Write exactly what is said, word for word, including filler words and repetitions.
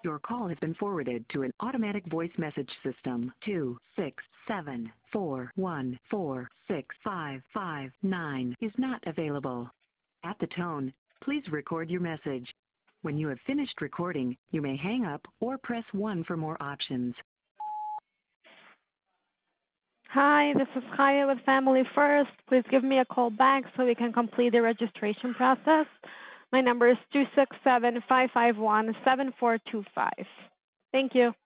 Your call has been forwarded to an automatic voice message system. Two six seven four one four six five five nine is not available. At the tone, please record your message. When you have finished recording, you may hang up or press one for more options. Hi, this is Kaya with Family First. Please give me a call back so we can complete the registration process. My number is two six seven, five five one, seven four two five. Thank you.